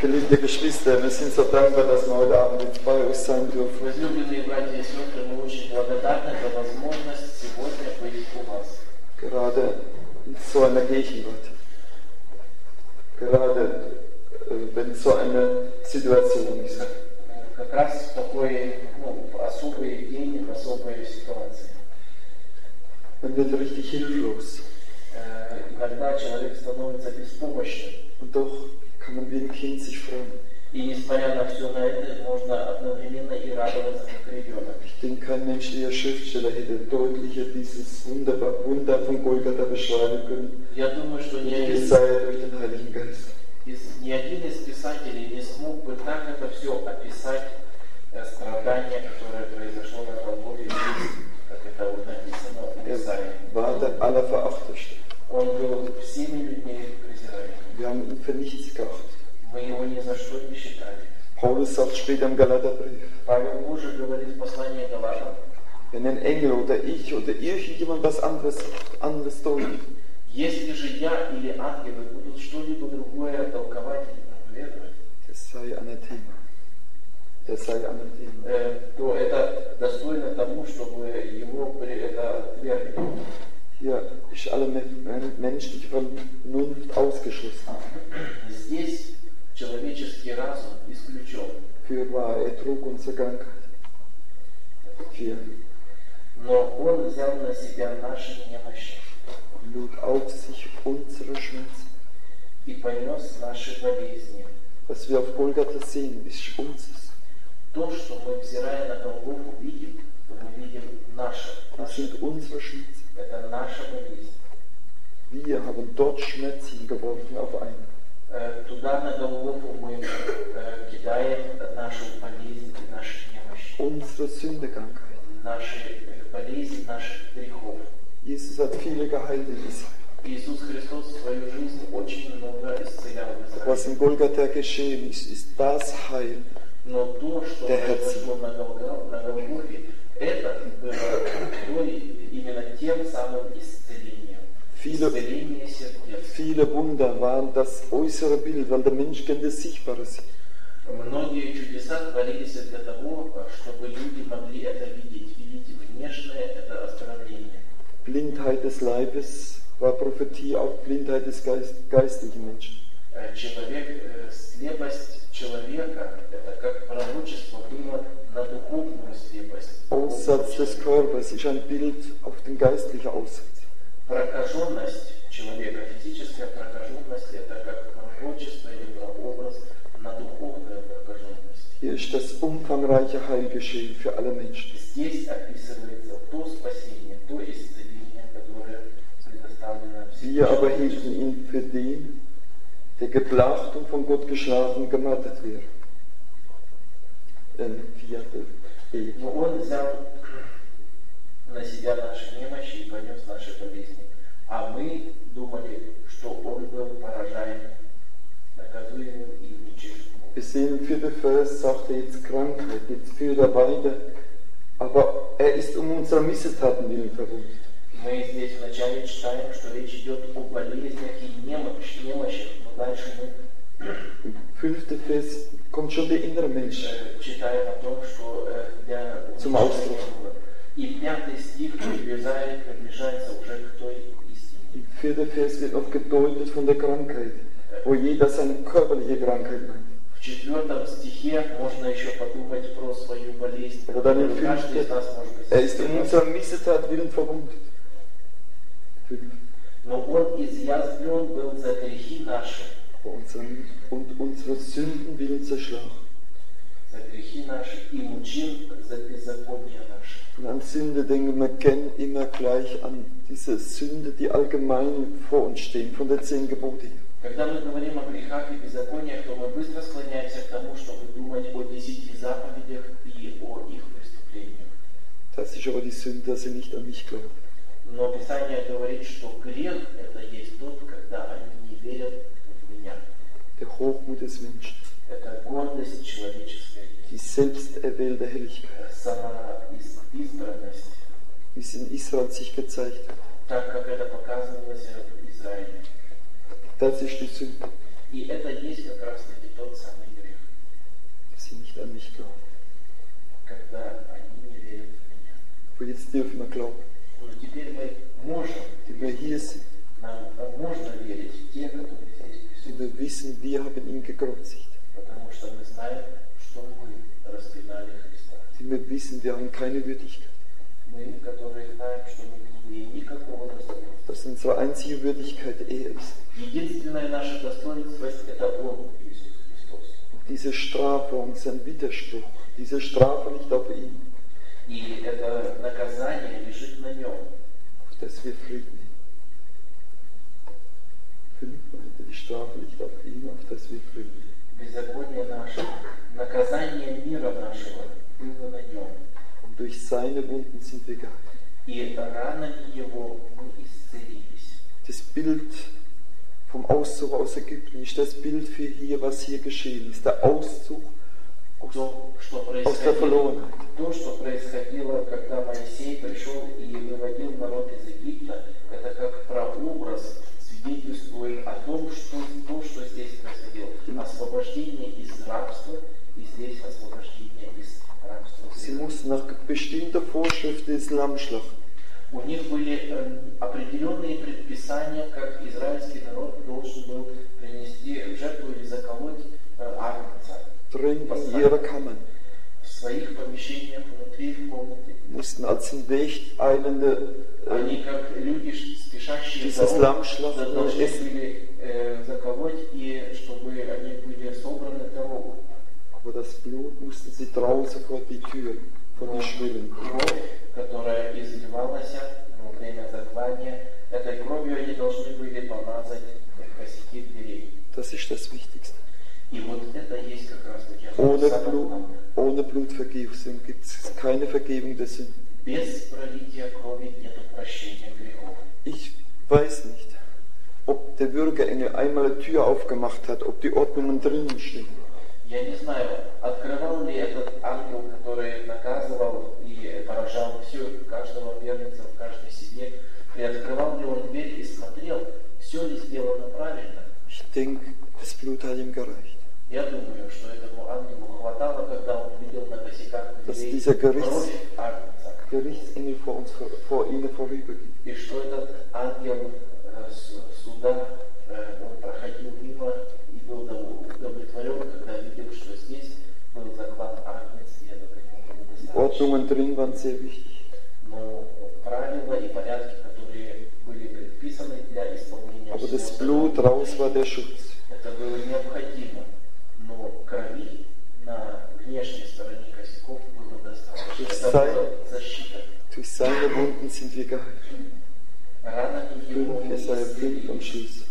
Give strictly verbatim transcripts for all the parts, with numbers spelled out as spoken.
Geliebte Geschwister, wir sind so dankbar, dass wir heute Abend jetzt bei euch sein dürfen. Возлюбленные братья и сестры, мы очень благодарны за возможность сегодня быть у вас. Gerade in so einer Gegenwart. Gerade äh, wenn so eine Situation ist. Как раз в такой, ну, в особый день, в особой ситуации. Man wird richtig hilflos. Э, иногда человек становится беспомощным. Und doch kann man wie ein Kind sich freuen. И несмотря на все на это, можно одновременно и радоваться, как ребенок. Ich denke, kein menschlicher Schriftsteller hätte deutlicher dieses Wunderbar, Wunder von Golgatha beschreiben können. Я думаю, что ни один, Es sei durch den Heiligen Geist. из, ни один из писателей не смог бы так это все описать, э, страдание, которое произошло на Голгофе, как это вот написано в Er Исаии. war der Allerverachteste. Он был всеми людьми презираем. Wir haben ihn für nichts geachtet. Мы его ни за что не считали. Paulus sagt später im Galaterbrief, Павел уже говорит в послании Галатам, wenn ein Engel oder ich oder irgendjemand was anderes, anderes deutet, если же я или ангелы будут что-либо другое толковать или проповедовать, das sei Anathema. Das sei Anathema. э, то это достойно тому, чтобы его при- это отвергли. Hier ist alle menschliche Vernunft ausgeschlossen. Здесь человеческий разум исключен. Für wahr, er trug unsere Krankheit. Für Но он взял на себя наши немощи lud auf sich unsere Schmerzen. и понес наши болезни. Was wir auf Golgatha sehen, ist unseres. То, что мы, взирая на Голгофу, видим, то мы видим наше. Das sind unsere Schmerzen. Это наша болезнь. Wir haben dort Schmerzen geworfen auf einen. Э, Туда, на Голгофу, мы э, кидаем нашу болезнь и наши немощи. Unsere Sündekrankheit. Наши э, болезни, наших грехов. Jesus hat viele geheilt in Israel. Иисус Христос в свою жизнь очень много исцелял в Was Израиле. in Golgatha geschehen ist, ist das Heil. Но то, что Der произошло на Голго- на Голгофе, это было то, именно тем самым исцелением. Viele, Исцеление сердец. viele Wunder waren das äußere Bild, weil der Mensch kennt das Sichtbare sieht. Многие чудеса творились для того, чтобы люди могли это видеть. Видеть внешнее – это оздоровление. Blindheit des Leibes war Prophetie auf Blindheit des Geist, geistlichen Menschen. Э, Человек, э, слепость человека – это как пророчество было на духовную слепость. Aussatz des Körpers ist ein Bild auf den geistlichen Aussatz. Прокаженность человека, физическая прокаженность – это как пророчество или прообраз на духовную прокаженность. Hier ist das umfangreiche Heil geschehen für alle Menschen. Здесь описывается то спасение, то исцеление, которое предоставлено всем Wir aber человечеству. hielten ihn für den, der geplagt und von Gott geschlagen und gemartert wäre. Äh, vierte E. Но Он взял на себя наши немощи и понес наши болезни. А мы думали, что Он был поражаем, наказуемым и уничиженным. Wir sehen im vierten Vers, sagt er jetzt Krankheit, jetzt führt er weiter, aber er ist um unserer Missetaten willen verwundet. Мы здесь вначале читаем, что речь идет о болезнях и немощ, немощах, но дальше мы Im fünften Vers kommt schon der innere Mensch. э, читаем о том, что э, для Zum Ausdruck. И пятый стих приближает, приближается уже к той истине. Im vierten Vers wird noch gedeutet von der Krankheit, wo jeder seine körperliche Krankheit meint. В четвертом стихе можно еще подумать про свою болезнь, Aber dann im которую каждый из fünften, нас может быть. er ist um unserer Missetat willen verwundet. Fünf. Но Он изъязвлен был за грехи наши, Vor unseren, und unsere Sünden willen zerschlagen. за грехи наши и мучим за беззаконие наши. Und an Sünde denken wir gern immer gleich an diese Sünde, die allgemein vor uns stehen, von den zehn Geboten her. Когда мы говорим о грехах и беззакониях, то мы быстро склоняемся к тому, чтобы думать о десяти заповедях и о их преступлениях. Das ist aber die Sünde, dass sie nicht an mich glauben. Но Писание говорит, что грех – это есть тот, когда они не верят в меня. Der Hochmut des Menschen, Это гордость человеческая, die selbsterwählte Helligkeit, самоизбранность, wie es in Israel sich gezeigt hat. так как это показывалось в Израиле. Das ist die Sünde. И это есть как раз-таки тот самый nicht an mich glauben. когда они не верят в меня. Aber jetzt dürfen wir glauben, Но теперь мы можем, die wir hier sind, нам можно верить в те, которые здесь die присутствуют, wir wissen, wir haben ihn gekreuzigt, потому что мы знаем, что мы распинали Христа. die wir wissen, wir haben keine Würdigkeit, Мы, которые знаем, что мы не имеем никакого достоинства. dass unsere einzige Würdigkeit er ist. Единственное наше достоинство – это Он, Иисус Христос. Und diese Strafe, unseren Widerspruch, diese Strafe liegt auf ihm, И это наказание лежит на Нем, auf das wir Frieden haben. Fünf Worte, die Strafe liegt auf ihm, auf das wir Frieden haben. беззаконие наше, наказание мира нашего было на Нем. Und durch seine Wunden sind wir geheilt. И ранами Его мы исцелились. Das Bild vom Auszug aus Ägypten ist das Bild für hier, was hier geschehen ist. Der Auszug aus, То, что aus der происходило, Verlorenheit. то, что происходило, когда Моисей пришел и выводил народ из Египта, это как прообраз, свидетельствует о том, что то, что здесь происходило. Освобождение из рабства, и здесь освобождение из рабства. Sie mussten nach bestimmter Vorschrift des Lammschlachten. У них были э, определенные предписания, как израильский народ должен был принести в жертву или заколоть э, агнца. Drin in ihrer Kammer В своих помещениях внутри в комнате. mussten als Hinweg eilende Они, äh, как люди, спешащие за dieses Lamm schlachten und должны essen. были э, заколоть, и чтобы они были собраны в дорогу. Aber das Blut mussten sie draußen vor die Tür, vor die Schwellen. Кровь, которая изливалась во время заклания, этой кровью они должны были помазать косяки дверей. Das ist das Wichtigste. И вот это есть как раз таки Ohne самое Blut, главное. ohne Blutvergießung gibt es keine Vergebung der Sünden. Без пролития крови нет прощения грехов. Ich weiß nicht, ob der Würgeengel einmal eine Tür aufgemacht hat, ob die Ordnungen drinnen stehen. Я не знаю, открывал ли этот ангел, который наказывал и поражал все, каждого верница в каждой семье, приоткрывал ли он дверь и смотрел, все ли сделано правильно. Ich denke, das Blut hat ihm gereicht. Я думаю, что этому ангелу хватало, когда он видел на косяках Dass дверей dieser Gerichts, кровь агнца. Gerichtsengel vor, uns, vor ihnen vorübergeht. И что этот ангел э, с- суда, э, он проходил мимо и был удовлетворен, когда видел, что здесь был заклан агнец, и это к нему было Die достаточно. Ordnungen drin waren sehr wichtig. Но правила и порядки, которые были предписаны для исполнения Aber das всего Blut закона, raus war der Schutz. это было необходимо. Но крови на внешней стороне косяков было достаточно. Это была защита. Durch seine Wunden sind wir geheilt. Ранами его fünf, мы Jesaja fünf am исцелились. Schluss.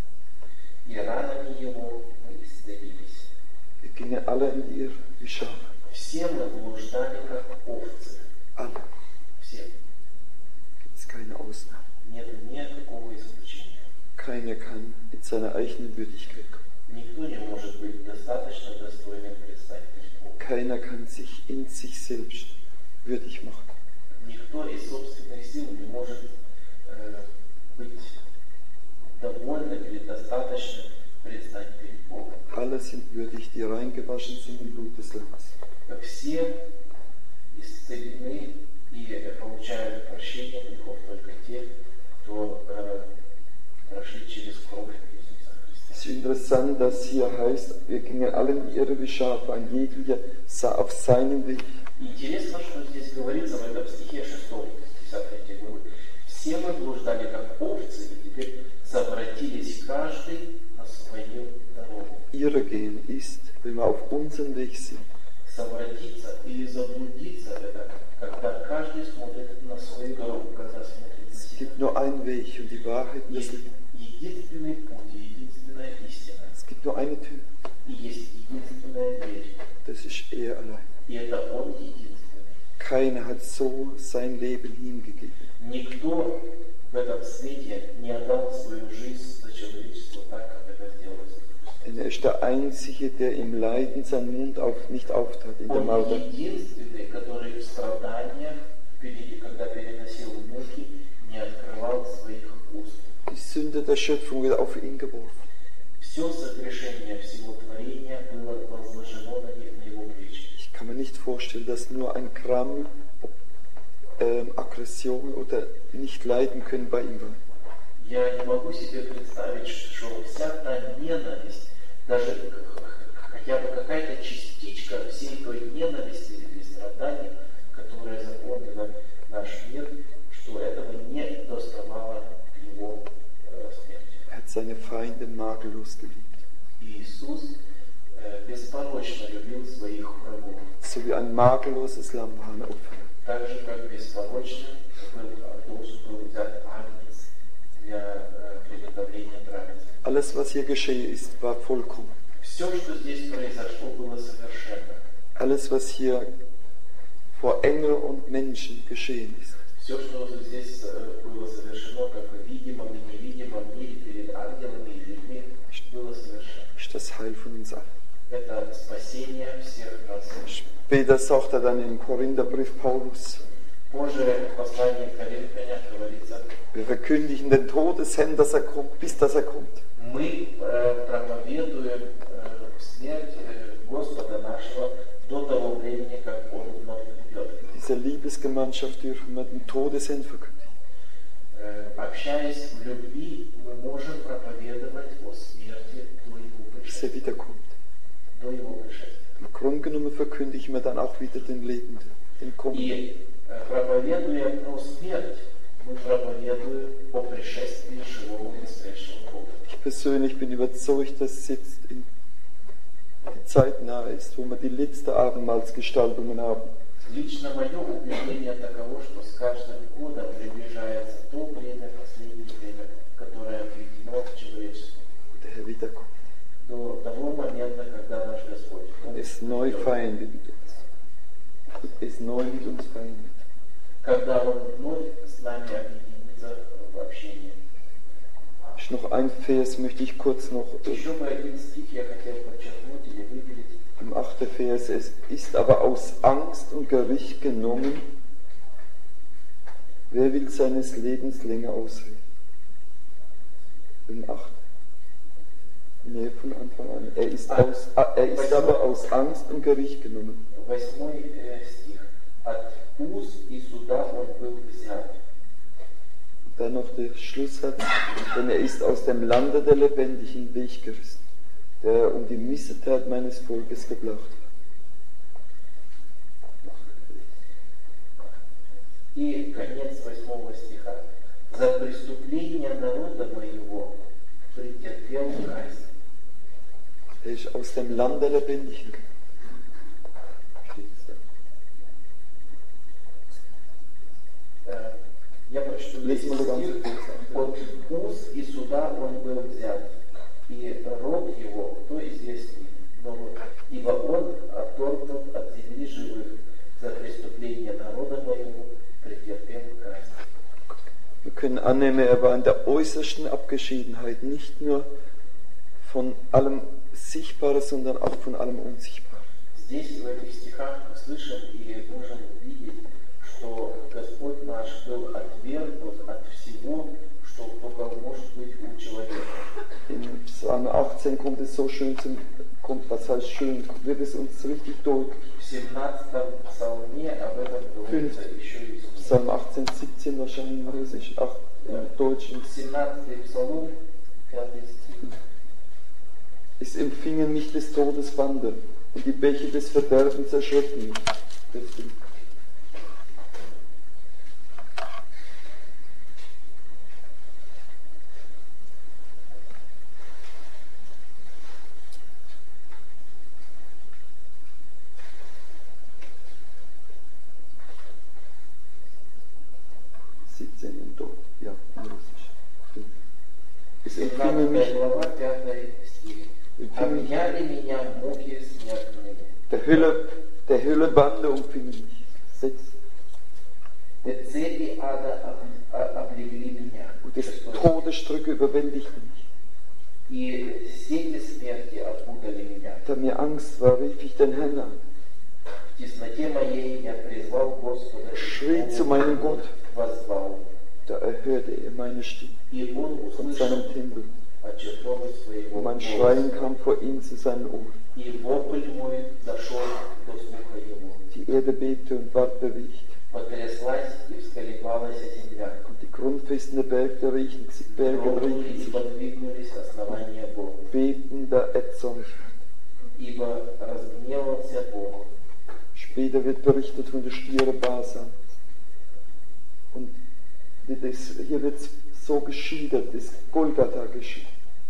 И ранами его мы исцелились. Wir gingen alle in die Irre wie Schafe. Все мы блуждали, как овцы. Alle. Все. Gibt es keine Ausnahme. Нет никакого исключения. Keiner kann in seiner eigenen Würdigkeit kommen. Никто не может быть достаточно достойным предстать перед Богом. Keiner kann sich in sich selbst würdig machen. Никто из собственных сил не может э, быть довольным или достаточным предстать перед Богом. Alle sind würdig, die reingewaschen sind im Blut des Lammes. Все исцелены и получают прощение грехов только те, кто э, прошли через кровь Иисуса Христа. Es ist interessant, dass hier heißt, wir gingen alle in die Irre wie Schafe, ein jeglicher sah auf seinen Weg. Интересно, что здесь говорится в этом стихе шестой, десятой главы. Все мы блуждали как овцы, и теперь совратились каждый на свою дорогу. Irre gehen ist, wenn wir auf unserem Weg sind. Совратиться или заблудиться – это когда каждый смотрит на свою дорогу, когда смотрит на Es себя. gibt nur einen Weg und die Wahrheit und das Есть Leben. единственный путь, и единственная истина. Es gibt nur eine Tür. И есть единственная дверь. Das ist er allein. И это Он единственный. Keiner hat so sein Leben hingegeben. Никто в этом свете не отдал свою жизнь за человечество так, как это сделал Иисус. Denn er ist der Einzige, der im Leiden seinen Mund auf, nicht auftat in der Он Mauer. единственный, который в страданиях, впереди, когда переносил муки, не открывал своих уст. Die Sünde der Schöpfung wird auf ihn geworfen. Все согрешение всего творения было возложено на не- на его плечи. kann mir nicht vorstellen, dass nur ein Gramm ähm, Aggression oder nicht leiden können bei ihm war. Я не могу себе представить, что вся та ненависть, даже хотя бы какая-то частичка всей той ненависти или страданий, которая заполнила наш мир, что этого не доставало его э, смерти. Er hat seine Feinde makellos geliebt. Иисус э, беспорочно любил своих врагов. So wie ein makelloses Lamm-Opfer. Так же, как беспорочно был, был взят агнец для э, приготовления трапезы. Alles, was hier geschehen ist, war vollkommen. Все, что здесь произошло, было совершенно. Alles, was hier vor Engel und Menschen geschehen ist. Все, что здесь было совершено, как в видимом и невидимом мире перед ангелами и людьми, было совершено. Ist das Heil von uns allen. Это спасение всех нас. Später sagt er dann im Korintherbrief Paulus, Позже в послании к Коринфянам говорится, wir verkündigen den Todesherrn, dass er kommt, bis dass er kommt. Мы э, проповедуем э, смерть э, Господа нашего до того времени, как Он вновь придет. Diese Liebesgemeinschaft dürfen wir den Todesherrn verkündigen. Э, общаясь в любви, мы можем проповедовать о смерти до Его Bis er пришествия. wiederkommt. До Его пришествия. Im Grunde genommen verkündigen wir dann auch wieder den Lebenden, den Kommenden. И э, проповедуя про смерть, мы проповедуем о пришествии живого воскресшего Бога. Ich persönlich bin überzeugt, dass jetzt in die Zeit nahe ist, wo wir die letzte Abendmahlsgestaltungen haben. Лично мое убеждение таково, что с каждым годом приближается то время, последнее время, которое отведено человечеству. Wo der Herr wiederkommt. До того момента, когда наш Господь Und es neu feiern wird mit uns. Es neu mit uns feiern wird. когда Он вновь с нами объединится в общении. Ist noch ein Vers, möchte ich kurz noch. Еще бы один стих я хотел подчеркнуть или выделить. Im achten Vers, es ist aber aus Angst und Gericht genommen, wer will seines Lebens länger ausreden? Im achten. Nee, von Anfang an. Er ist, aus, er ist aber aus Angst und Gericht genommen. Восьмой э, стих. От уз и суда Он был взят. Dann noch der Schlusssatz, denn er ist aus dem Lande der Lebendigen weggerissen, der um die Missetat meines Volkes gebracht hat. И конец восьмого стиха. За преступление народа моего претерпел казнь. Er ist aus dem Land der Lebendigen gekommen. Я прочту весь стих. От уз и суда он был взят, и род его, кто известный, но ибо он отторгнут от земли живых, за преступление народа моего претерпел казнь. Wir können annehmen, er war in der äußersten Abgeschiedenheit, nicht nur von allem Sichtbaren, sondern auch von allem Unsichtbaren. Здесь, в этих стихах, мы слышим и можем увидеть, что Господь наш был отвергнут от всего, что только может быть у человека. In Psalm achtzehn kommt es so schön zum, kommt, was heißt schön, wird es uns richtig deutlich. В семнадцатом псалме об этом говорится еще и Psalm achtzehn, siebzehn wahrscheinlich in Russisch, ach, im Deutschen. семнадцатый псалом, пятый стих. Es empfingen mich des Todes Bande und die Bäche des Verderbens erschreckten mich. Deswegen. siebzehn im Deutsch, ja, in Russisch. Es empfingen mich. Глава, пятый стих. Объяли меня муки смертные. Der Hölle, der Hölle Bande umfing mich. Sechs. Цепи ада облегли меня. Und das Todesstrücke überwältigte mich. И сети смерти опутали меня. Da mir Angst war, rief ich den Herrn an. В тесноте моей я призвал Господа. Schrie zu meinem Gott. Воззвал. Da erhörte er meine Stimme И Он von услышал seinem Tempel. от чертога своего Und mein голоса. Schreien kam vor ihm zu seinen Ohren. И вопль мой дошел до слуха его. Die Erde bebte und ward bewegt. Потряслась и всколебалась земля. Und die Grundfesten der Berge riechen sich, Berge Дрогнули riechen и sich, подвигнулись основания Бога. bebten da erzornig. Ибо разгневался Бог. Später wird berichtet von der Stiere Basan. Und das, hier wird so geschildert, das Golgatha geschieht.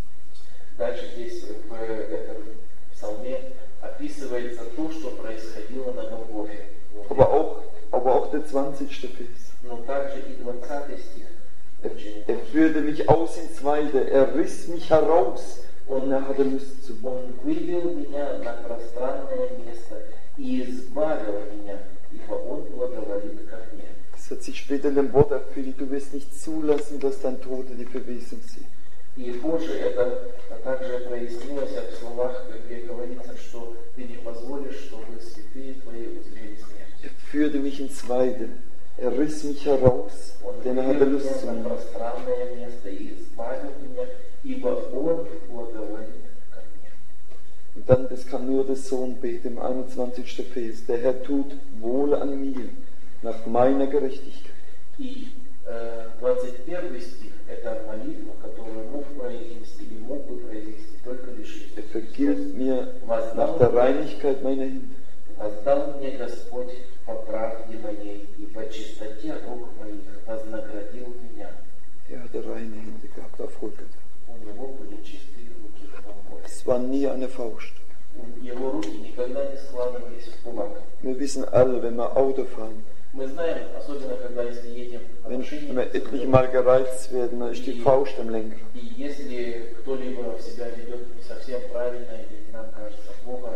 Дальше здесь в этом псалме описывается то, что происходило на Голгофе. Aber auch, aber auch der zwanzigste Vers. Но также и двадцатый стих очень Er führte mich aus ins Weite, er riss mich heraus und er hatte Lust zu. Он вывел меня на пространное место и избавил меня, ибо Он благоволит ко мне. Das hat sich später in dem Wort erfüllt, du wirst nicht zulassen, dass dein Tote die Verwesung sieht. И позже это также прояснилось в словах, где говорится, что ты не позволишь, чтобы святые твои узрели смерть. Er führte mich ins Weite, er riss mich heraus, Он denn er hatte вывел Lust zu меня на mir. пространное место и избавил меня, ибо Он благоволит ко мне. Und dann, das kann nur der Sohn beten im einundzwanzigsten Vers. Der Herr tut wohl an mir, nach meiner Gerechtigkeit. И э, двадцать первый стих – это молитва, которую мог произнести или мог бы произнести только лишь Er Иисус vergilt Христос. mir nach Воздал der мне, Reinigkeit meiner Hände. воздал мне Господь по правде моей и по чистоте рук моих вознаградил меня. Er hatte reine Hände gehabt auf Golgatha. У него были чистые руки на Голгофе. Es war nie eine Faust. Его руки никогда не складывались в кулак. Wir wissen alle, wenn wir Auto fahren, Мы знаем, особенно когда если едем на wenn машине, wir etliche Mal gereizt werden, dann ist die Faust am Lenkrad. и если кто-либо себя ведет не совсем правильно или нам кажется плохо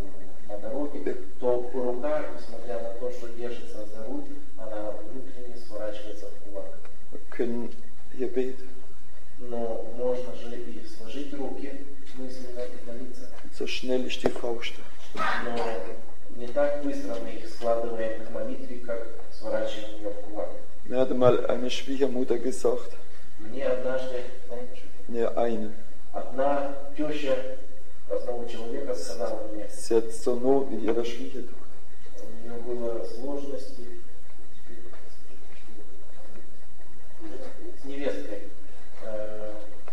на дороге, то рука, несмотря на то, что держится за руль, она внутренне сворачивается в кулак. Wir können hier beten. Но можно же и сложить руки мысленно и молиться. So schnell ist die Faust. Но не так быстро мы их складываем к молитве, как сворачиваем ее в кулак. Mir hatte mal eine Schwiegermutter gesagt, Мне однажды, знаете, ne, eine, одна теща одного человека сказала мне, sie hat so Not mit ihrer Schwiegertochter. у нее было сложности с невесткой. Э,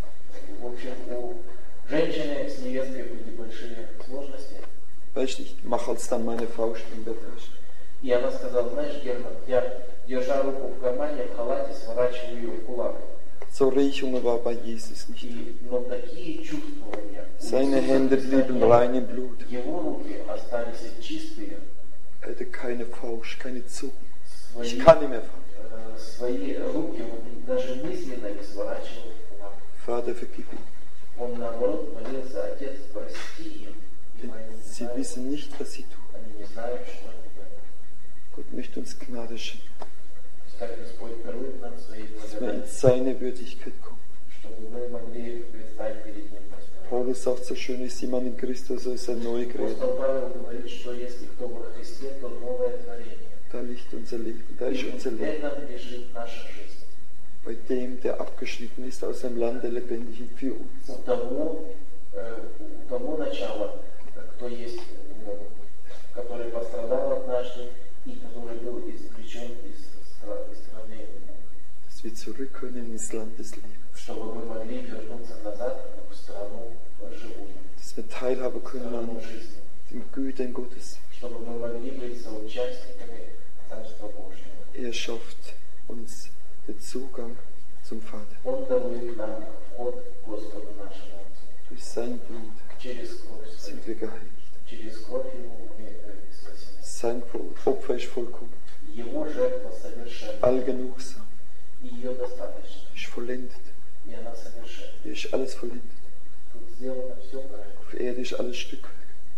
В общем, у женщины с невесткой были большие сложности. Weißt du, ich mache als dann meine Faust in der Tasche. И она сказала, знаешь, Герман, я, держа руку в кармане, в халате, сворачиваю ее в кулак. So Riechungen war bei Jesus nicht. И, но такие чувствования. у Seine Иисуса Hände Христа blieben нет. rein im Blut. Его руки остались чистые. Er hatte keine Faust, keine Zunge. Свои, Ich kann nicht mehr fahren. э, свои руки он даже мысленно не сворачивал в кулак. Vater, vergib ihm. Он наоборот молился, Отец, прости им. Denn Ибо они не sie знают, wissen nicht, was sie tun. они не знают, что они делают. Gott möchte uns Gnade schenken, Пускай Господь дарует нам свои dass wir in благодати, seine Würdigkeit kommen. чтобы мы могли предстать перед Ним достойно. Paulus sagt so schön, ist jemand in Christus, so ist er neu geredet. Апостол Павел говорит, что если кто во Христе, то новое творение. Da liegt unser Leben, da ist И unser в Leben. этом лежит наша жизнь. Bei dem, der abgeschnitten ist aus dem Land der Lebendigen für uns. У того, э, у того начала, э, кто есть, э, который пострадал однажды и который был извлечен из, стра- из страны, Dass wir zurück können ins Land des Lebens. чтобы мы могли вернуться назад в страну живую, Dass wir teilhaben в können страну an жизни, den Gütern Gottes. чтобы мы могли быть соучастниками Царства Божьего. Er schafft uns den Zugang zum Vater. Он дарует нам вход к Господу нашему Отцу. Durch sein Blut Через кровь свою, sind wir geheiligt. через кровь Его мы э, спасены. Sein Opfer ist vollkommen, Его жертва совершенна, allgenugsam, и ее достаточно, ist vollendet. и она совершенна. Hier ist alles vollendet. Тут сделано все правильно. Auf Erde ist alles Stück.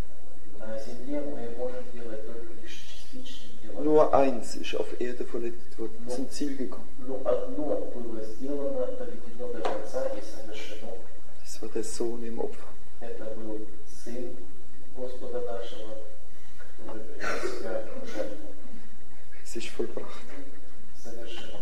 На земле мы можем делать только лишь частичные дела. Nur eins ist auf Erde vollendet worden, zum Ziel gekommen. Но одно было сделано, доведено до конца и совершено. Das war der Sohn im Opfer. Это был Сын Господа нашего, который принес себя в жертву. Es ist vollbracht. Совершено.